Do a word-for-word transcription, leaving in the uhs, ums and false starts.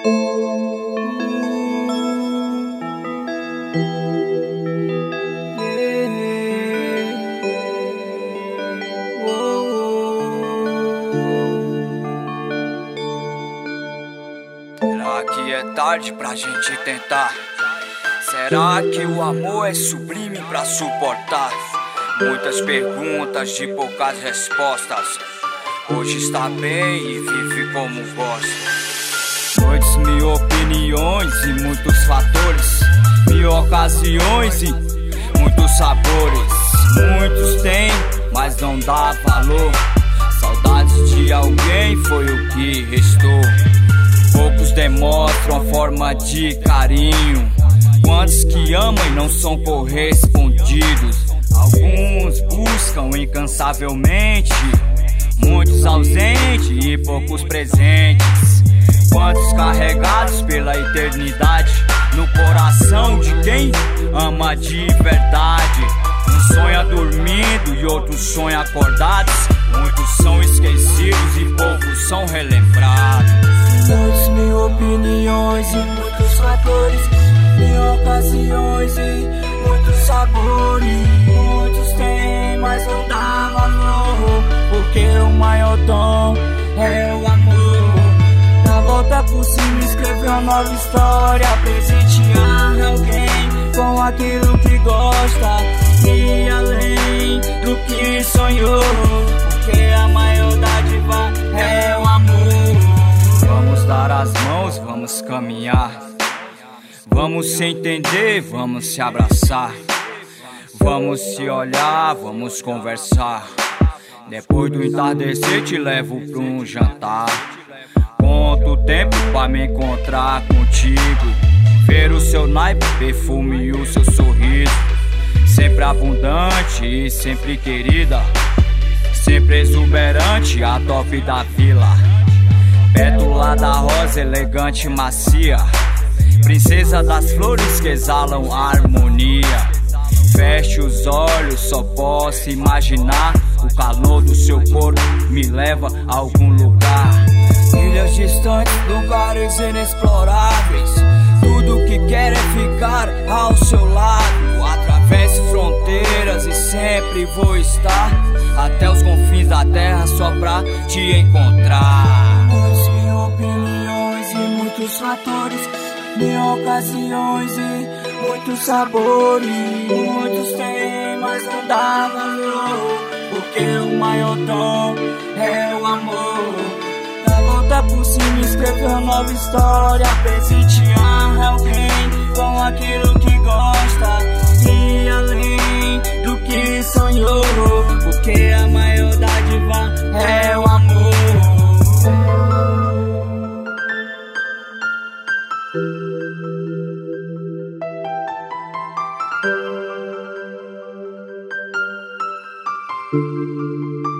Será que é tarde pra gente tentar? Será que o amor é sublime pra suportar? Muitas perguntas de poucas respostas. Hoje está bem e vive como gosta. Noites, mil opiniões e muitos fatores, mil ocasiões e muitos sabores. Muitos têm, mas não dá valor. Saudades de alguém foi o que restou. Poucos demonstram a forma de carinho. Quantos que amam e não são correspondidos? Alguns buscam incansavelmente, muitos ausentes e poucos presentes. Quantos carregados pela eternidade no coração de quem ama de verdade. Um sonha dormindo e outros sonham acordados. Muitos são esquecidos e poucos são relembrados. Muitas mil opiniões e muitos fatores, mil ocasiões e muitos sabores. Muitos têm, mas não dá valor, porque o maior dom é o amor. Dá volta por cima, escrever uma nova história, presentear alguém com aquilo que gosta e além do que sonhou, porque a maior dádiva é o amor. Vamos dar as mãos, vamos caminhar, vamos se entender, vamos se abraçar, vamos se olhar, vamos conversar. Depois do entardecer te levo pra um jantar. Conto o tempo pra me encontrar contigo, ver o seu naipe, perfume e o seu sorriso. Sempre abundante e sempre querida, sempre exuberante, a top da vila. Pétula da rosa, elegante e macia, princesa das flores que exalam a harmonia. Feche os olhos, só posso imaginar. O calor do seu corpo me leva a algum lugar. Ilhas distantes, lugares inexploráveis. Tudo que quero é ficar ao seu lado. Atravesse fronteiras e sempre vou estar até os confins da terra só pra te encontrar. Muitas mil opiniões e muitos fatores, mil ocasiões e muitos sabores. Muitos têm, mas não dá valor, porque o maior dom é o amor. Dá volta por cima, escrever uma nova história, presentear alguém com aquilo que gosta e além do que sonhou, porque a maior dádiva é o amor. Thank you.